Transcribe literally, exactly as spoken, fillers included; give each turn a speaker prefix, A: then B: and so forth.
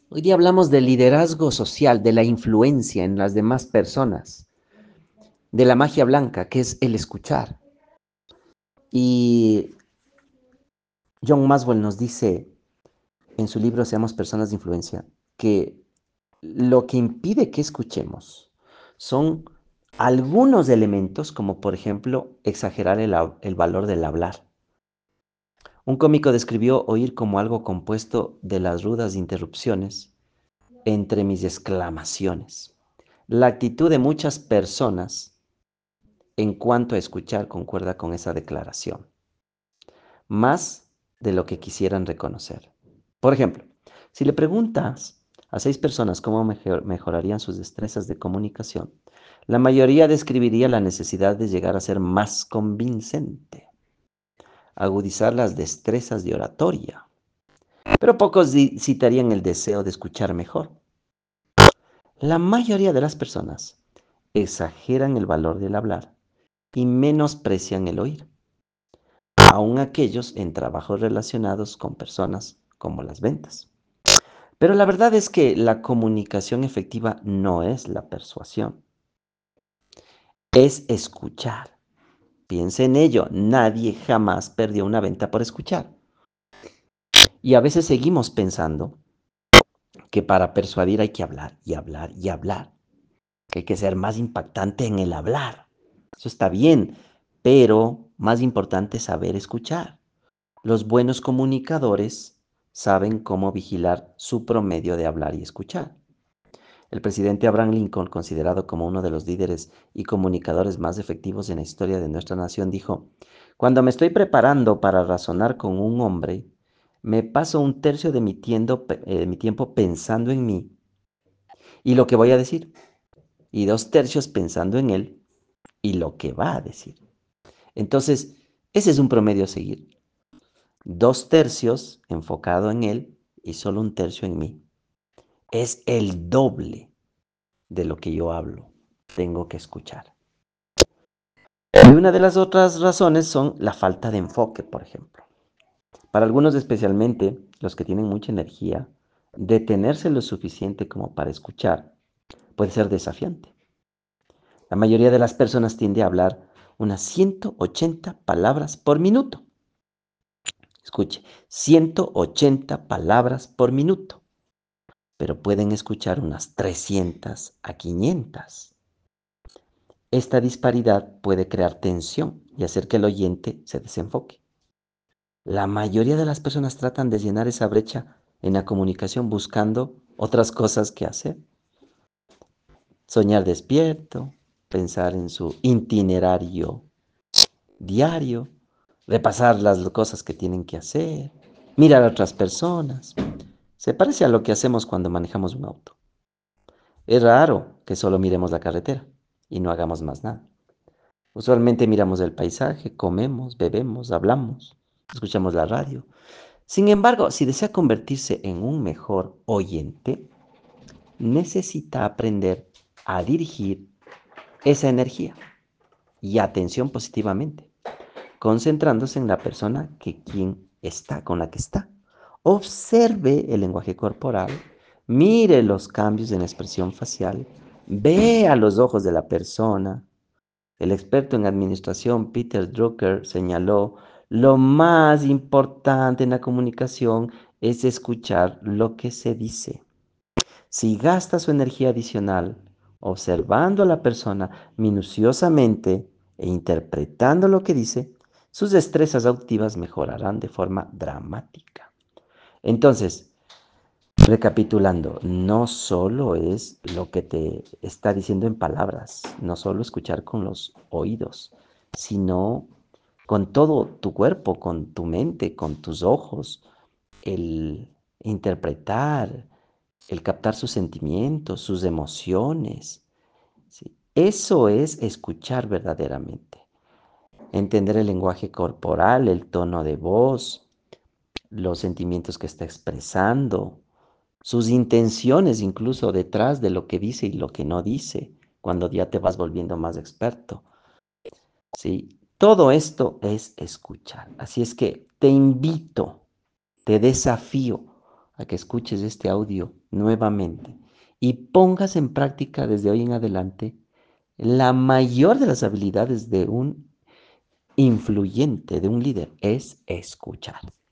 A: Hoy día hablamos del liderazgo social, de la influencia en las demás personas, de la magia blanca, que es el escuchar. Y John Maswell nos dice en su libro Seamos personas de influencia que lo que impide que escuchemos son algunos elementos, como por ejemplo exagerar el, el valor del hablar. Un cómico describió oír como algo compuesto de las rudas interrupciones entre mis exclamaciones. La actitud de muchas personas en cuanto a escuchar concuerda con esa declaración, más de lo que quisieran reconocer. Por ejemplo, si le preguntas a seis personas cómo mejor, mejorarían sus destrezas de comunicación, la mayoría describiría la necesidad de llegar a ser más convincente, agudizar las destrezas de oratoria, pero pocos citarían el deseo de escuchar mejor. La mayoría de las personas exageran el valor del hablar y menosprecian el oír, aun aquellos en trabajos relacionados con personas como las ventas. Pero la verdad es que la comunicación efectiva no es la persuasión, es escuchar. Piense en ello, nadie jamás perdió una venta por escuchar. Y a veces seguimos pensando que para persuadir hay que hablar y hablar y hablar, que hay que ser más impactante en el hablar. Eso está bien, pero más importante es saber escuchar. Los buenos comunicadores saben cómo vigilar su promedio de hablar y escuchar. El presidente Abraham Lincoln, considerado como uno de los líderes y comunicadores más efectivos en la historia de nuestra nación, dijo: "Cuando me estoy preparando para razonar con un hombre, me paso un tercio de mi, tiendo, eh, mi tiempo pensando en mí y lo que voy a decir, y dos tercios pensando en él y lo que va a decir". Entonces, ese es un promedio a seguir. Dos tercios enfocado en él y solo un tercio en mí. Es el doble de lo que yo hablo. Tengo que escuchar. Y una de las otras razones son la falta de enfoque, por ejemplo. Para algunos, especialmente los que tienen mucha energía, detenerse lo suficiente como para escuchar puede ser desafiante. La mayoría de las personas tiende a hablar unas ciento ochenta palabras por minuto. Escuche, ciento ochenta palabras por minuto, pero pueden escuchar unas trescientas a quinientas. Esta disparidad puede crear tensión y hacer que el oyente se desenfoque. La mayoría de las personas tratan de llenar esa brecha en la comunicación buscando otras cosas que hacer. Soñar despierto, pensar en su itinerario diario, repasar las cosas que tienen que hacer, mirar a otras personas. Se parece a lo que hacemos cuando manejamos un auto. Es raro que solo miremos la carretera y no hagamos más nada. Usualmente miramos el paisaje, comemos, bebemos, hablamos, escuchamos la radio. Sin embargo, si desea convertirse en un mejor oyente, necesita aprender a dirigir esa energía y atención positivamente, concentrándose en la persona que quien está, con la que está. Observe el lenguaje corporal, mire los cambios en la expresión facial, vea los ojos de la persona. El experto en administración Peter Drucker señaló: lo más importante en la comunicación es escuchar lo que se dice. Si gasta su energía adicional observando a la persona minuciosamente e interpretando lo que dice, sus destrezas auditivas mejorarán de forma dramática. Entonces, recapitulando, no solo es lo que te está diciendo en palabras, no solo escuchar con los oídos, sino con todo tu cuerpo, con tu mente, con tus ojos, el interpretar, el captar sus sentimientos, sus emociones. ¿Sí? Eso es escuchar verdaderamente. Entender el lenguaje corporal, el tono de voz, los sentimientos que está expresando, sus intenciones incluso detrás de lo que dice y lo que no dice, cuando ya te vas volviendo más experto. ¿Sí? Todo esto es escuchar. Así es que te invito, te desafío a que escuches este audio nuevamente y pongas en práctica desde hoy en adelante la mayor de las habilidades de un influyente, de un líder, es escuchar.